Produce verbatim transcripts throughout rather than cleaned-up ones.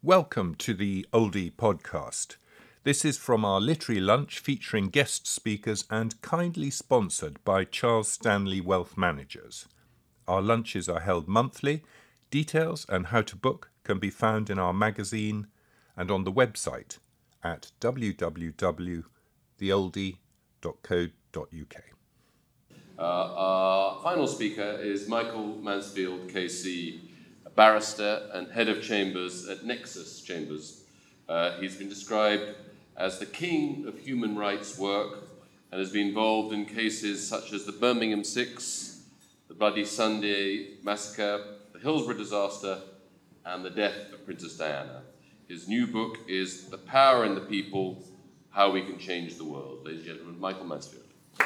Welcome to the Oldie podcast. This is from our literary lunch featuring guest speakers and kindly sponsored by Charles Stanley Wealth Managers. Our lunches are held monthly. Details and how to book can be found in our magazine and on the website at w w w dot the oldie dot co dot u k. Uh, our final speaker is Michael Mansfield, K C, a barrister and head of chambers at Nexus Chambers. Uh, he's been described as the king of human rights work and has been involved in cases such as the Birmingham Six, the Bloody Sunday Massacre, the Hillsborough disaster, and the death of Princess Diana. His new book is The Power in the People, How We Can Change the World. Ladies and gentlemen, Michael Mansfield.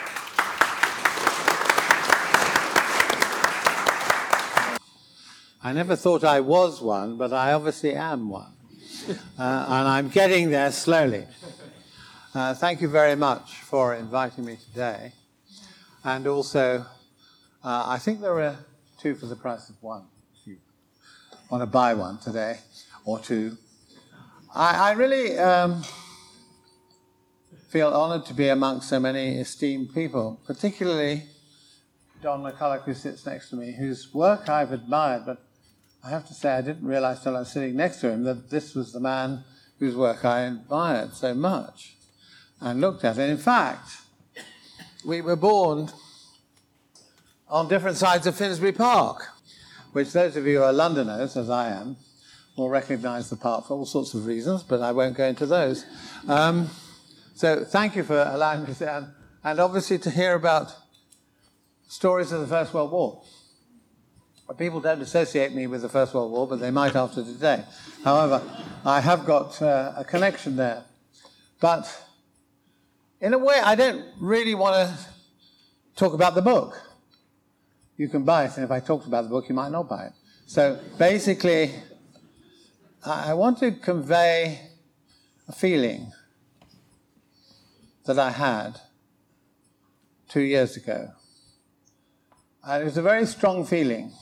I never thought I was one, but I obviously am one. Uh, and I'm getting there slowly. Uh, thank you very much for inviting me today. And also, uh, I think there are two for the price of one. If you want to buy one today, or two. I, I really um, feel honoured to be amongst so many esteemed people, particularly Don McCulloch, who sits next to me, whose work I've admired, but I have to say I didn't realise till I was sitting next to him that this was the man whose work I admired so much and looked at. And in fact, we were born on different sides of Finsbury Park, which those of you who are Londoners, as I am, will recognise the park for all sorts of reasons, but I won't go into those. Um, so thank you for allowing me to sit down, and obviously to hear about stories of the First World War. People don't associate me with the First World War, but they might after today. However, I have got uh, a connection there. But in a way, I don't really want to talk about the book. You can buy it, and if I talked about the book, you might not buy it. So basically, I want to convey a feeling that I had two years ago. And it was a very strong feeling.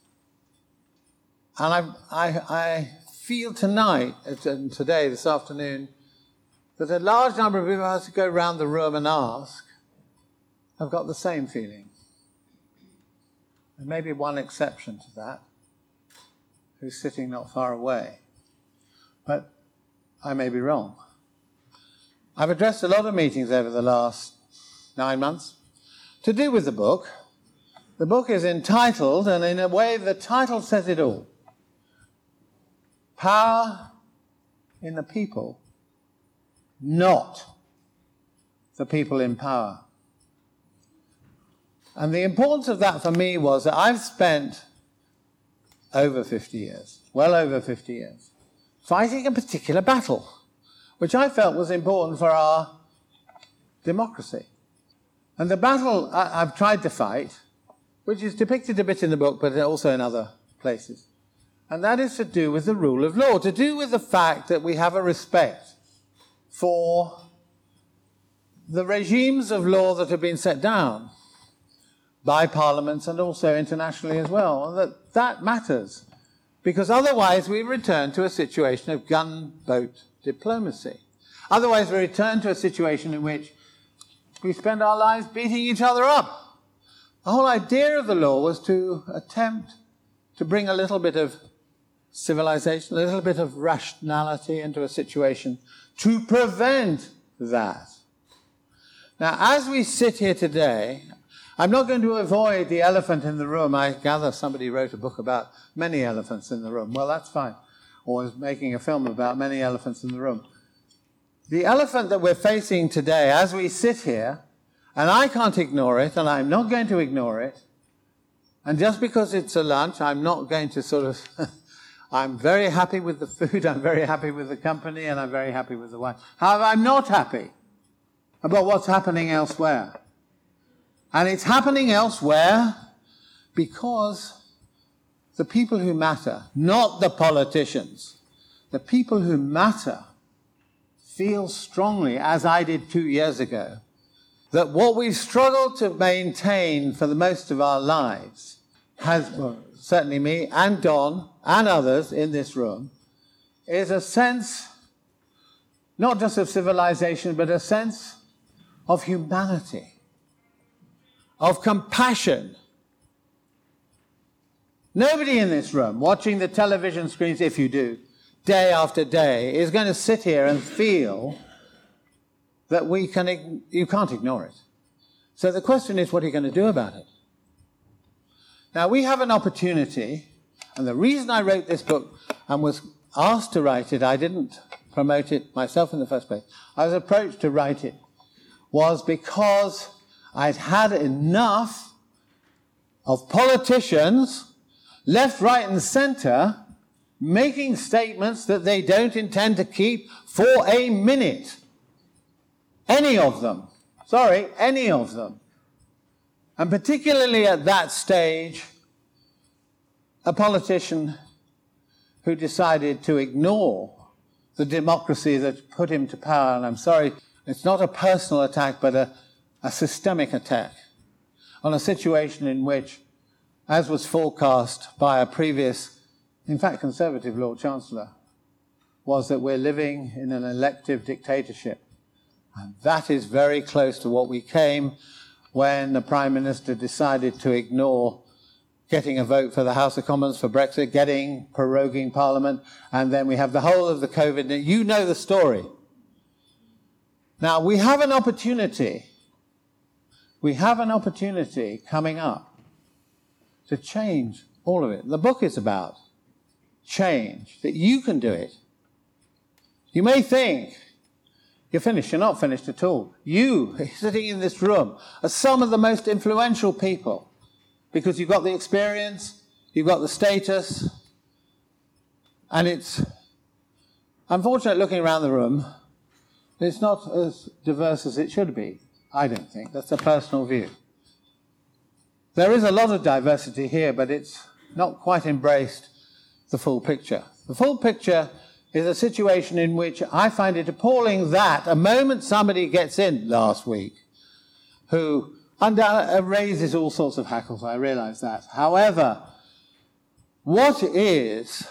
And I, I, I feel tonight, and today, this afternoon, that a large number of people, as to go around the room and ask, have got the same feeling. There may be one exception to that, who's sitting not far away. But I may be wrong. I've addressed a lot of meetings over the last nine months to do with the book. The book is entitled, and in a way the title says it all. Power in the people, not the people in power. And the importance of that for me was that I've spent over fifty years, well over fifty years, fighting a particular battle, which I felt was important for our democracy. And the battle I- I've tried to fight, which is depicted a bit in the book, but also in other places. And that is to do with the rule of law, to do with the fact that we have a respect for the regimes of law that have been set down by parliaments and also internationally as well. And that that matters, because otherwise we return to a situation of gunboat diplomacy. Otherwise we return to a situation in which we spend our lives beating each other up. The whole idea of the law was to attempt to bring a little bit of civilization, a little bit of rationality into a situation to prevent that. Now, as we sit here today, I'm not going to avoid the elephant in the room. I gather somebody wrote a book about many elephants in the room. Well, that's fine. Or is making a film about many elephants in the room. The elephant that we're facing today, as we sit here, and I can't ignore it, and I'm not going to ignore it. And just because it's a lunch, I'm not going to sort of... I'm very happy with the food, I'm very happy with the company, and I'm very happy with the wine. However, I'm not happy about what's happening elsewhere. And it's happening elsewhere because the people who matter, not the politicians, the people who matter feel strongly, as I did two years ago, that what we've struggled to maintain for the most of our lives has, well, certainly me and Don and others in this room, is a sense, not just of civilization, but a sense of humanity, of compassion. Nobody in this room, watching the television screens, if you do, day after day, is going to sit here and feel that we can, you can't ignore it. So the question is, what are you going to do about it? Now, we have an opportunity, and the reason I wrote this book and was asked to write it, I didn't promote it myself in the first place. I was approached to write it, was because I'd had enough of politicians, left, right, and centre, making statements that they don't intend to keep for a minute. Any of them. Sorry, any of them. And particularly at that stage, a politician who decided to ignore the democracy that put him to power, and I'm sorry, it's not a personal attack, but a, a systemic attack on a situation in which, as was forecast by a previous, in fact, Conservative Lord Chancellor, was that we're living in an elective dictatorship. And that is very close to what we came when the Prime Minister decided to ignore getting a vote for the House of Commons for Brexit, getting, proroguing Parliament, and then we have the whole of the COVID. You know the story. Now, we have an opportunity, we have an opportunity coming up to change all of it. The book is about change, that you can do it. You may think you're finished. You're not finished at all. You, sitting in this room, are some of the most influential people because you've got the experience, you've got the status, and it's unfortunate looking around the room. It's not as diverse as it should be, I don't think. That's a personal view. There is a lot of diversity here, but it's not quite embraced the full picture. The full picture is a situation in which I find it appalling that a moment somebody gets in last week who under, raises all sorts of hackles, I realise that. However, what is,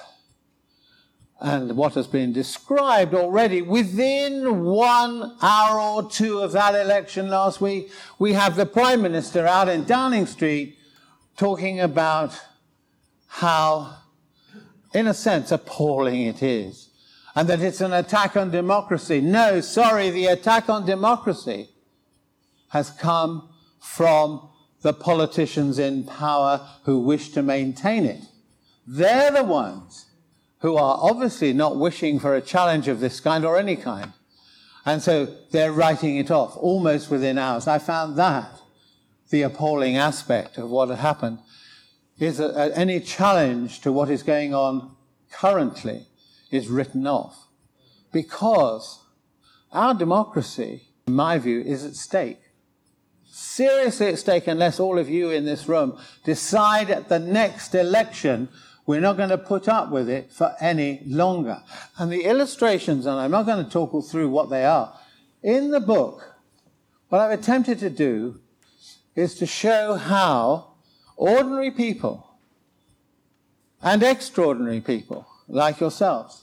and what has been described already, within one hour or two of that election last week, we have the Prime Minister out in Downing Street talking about how, in a sense, appalling it is. And that it's an attack on democracy. No, sorry, the attack on democracy has come from the politicians in power who wish to maintain it. They're the ones who are obviously not wishing for a challenge of this kind or any kind. And so they're writing it off almost within hours. I found that the appalling aspect of what had happened is that any challenge to what is going on currently is written off, because our democracy, in my view, is at stake. Seriously at stake, unless all of you in this room decide at the next election we're not going to put up with it for any longer. And the illustrations, and I'm not going to talk all through what they are, in the book, what I've attempted to do is to show how ordinary people and extraordinary people like yourselves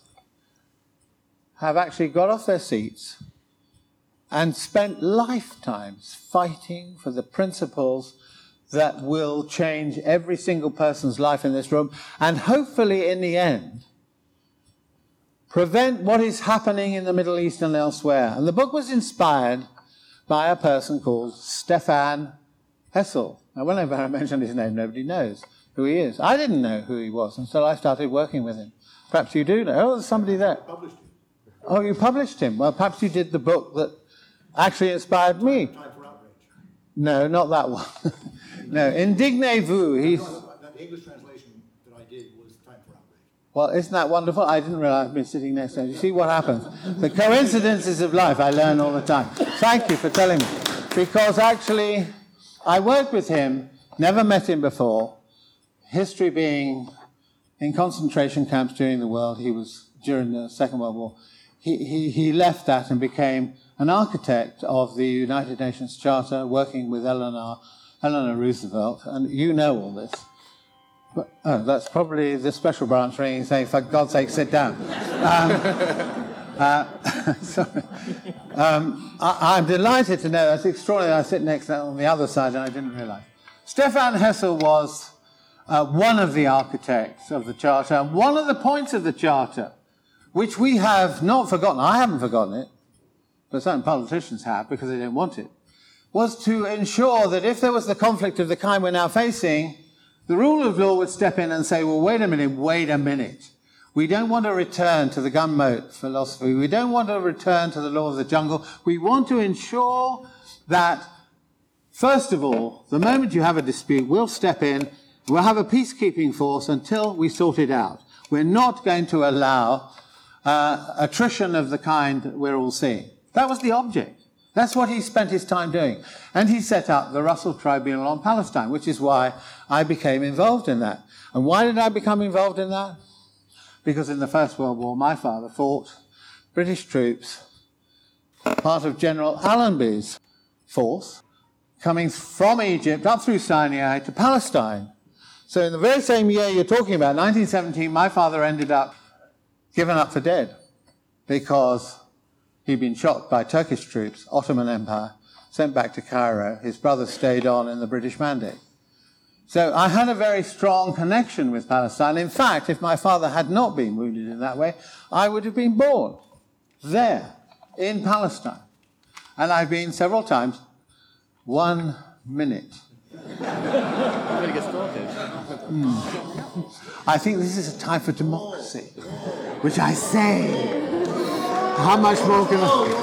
have actually got off their seats and spent lifetimes fighting for the principles that will change every single person's life in this room, and hopefully in the end prevent what is happening in the Middle East and elsewhere. And the book was inspired by a person called Stefan Hessel. Now, whenever I mention his name, nobody knows who he is. I didn't know who he was until I started working with him. Perhaps you do know. Oh, there's somebody there. Published him. Oh, you published him. Well, perhaps you did the book that actually inspired me. Time for Outrage. No, not that one. No, Indignez-vous. He's... No, the English translation that I did was Time for Outrage. Well, isn't that wonderful? I didn't realize I've been sitting next to him. You see what happens? The coincidences of life I learn all the time. Thank you for telling me. Because actually, I worked with him, never met him before. History being in concentration camps during the world, he was during the Second World War. He, he, he left that and became an architect of the United Nations Charter, working with Eleanor, Eleanor Roosevelt, and you know all this. But, oh, that's probably the special branch ringing saying, for God's sake, sit down. Um, uh, sorry. Um, I, I'm delighted to know, that's extraordinary, I sit next on the other side and I didn't realise. Stefan Hessel was uh, one of the architects of the Charter, and one of the points of the Charter, which we have not forgotten, I haven't forgotten it, but certain politicians have because they don't want it, was to ensure that if there was the conflict of the kind we're now facing, the rule of law would step in and say, well, wait a minute, wait a minute. We don't want to return to the gun moat philosophy. We don't want to return to the law of the jungle. We want to ensure that, first of all, the moment you have a dispute, we'll step in, we'll have a peacekeeping force until we sort it out. We're not going to allow uh, attrition of the kind that we're all seeing. That was the object. That's what he spent his time doing. And he set up the Russell Tribunal on Palestine, which is why I became involved in that. And why did I become involved in that? Because in the First World War, my father fought British troops, part of General Allenby's force, coming from Egypt up through Sinai to Palestine. So in the very same year you're talking about, nineteen seventeen, my father ended up given up for dead because he'd been shot by Turkish troops, Ottoman Empire, sent back to Cairo. His brother stayed on in the British Mandate. So I had a very strong connection with Palestine. In fact, if my father had not been wounded in that way, I would have been born there, in Palestine. And I've been several times. One minute. I'm going to get started. Mm. I think this is a time for democracy, which I say. How much more can I...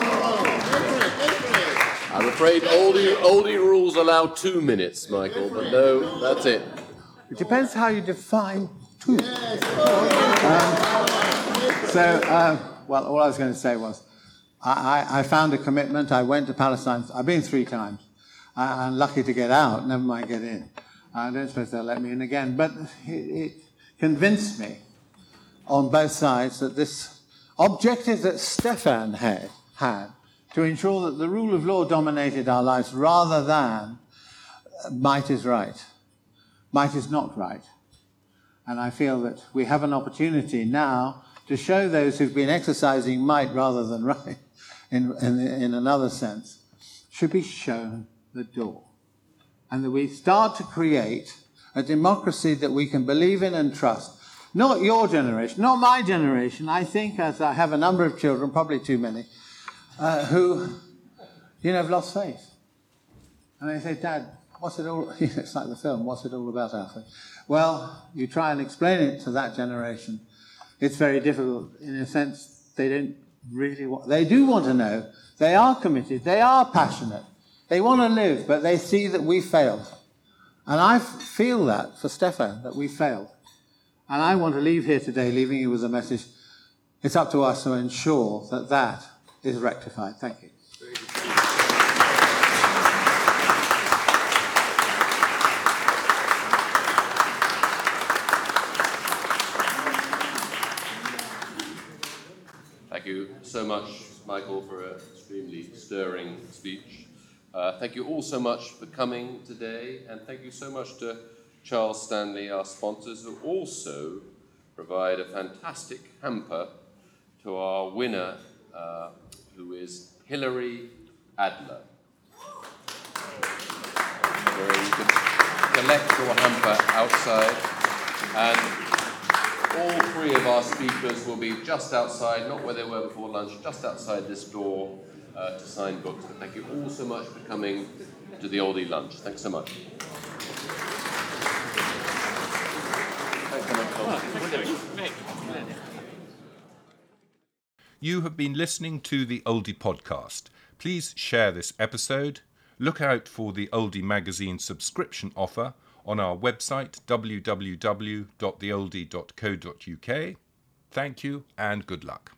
I'm afraid oldie, oldie rules allow two minutes, Michael, but no, that's it. It depends how you define two. Um, so, uh, well, all I was going to say was, I, I, I found a commitment. I went to Palestine. I've been three times. I, I'm lucky to get out, never mind get in. I don't suppose they'll let me in again. But it, it convinced me on both sides that this objective that Stefan had, had to ensure that the rule of law dominated our lives rather than might is right. Might is not right. And I feel that we have an opportunity now to show those who've been exercising might rather than right, in, in, in another sense, should be shown the door. And that we start to create a democracy that we can believe in and trust. Not your generation, not my generation. I think, as I have a number of children, probably too many, uh, who, you know, have lost faith. And they say, Dad, what's it all... It's like the film, what's it all about, Alfred? Well, you try and explain it to that generation. It's very difficult. In a sense, they don't really want... They do want to know. They are committed. They are passionate. They want to live, but they see that we failed. And I feel that for Stefan, that we failed. And I want to leave here today, leaving you with a message. It's up to us to ensure that that is rectified. Thank you. Thank you so much, Michael, for an extremely stirring speech. Uh, thank you all so much for coming today, and thank you so much to Charles Stanley, our sponsors, who also provide a fantastic hamper to our winner, uh, who is Hilary Adler, where you can collect your hamper outside, and all three of our speakers will be just outside, not where they were before lunch, just outside this door uh, to sign books. But thank you all so much for coming to the Oldie Lunch. Thanks so much. You have been listening to the Oldie Podcast. Please share this episode. Look out for the Oldie Magazine subscription offer on our website, w w w dot the oldie dot co dot u k. Thank you and good luck.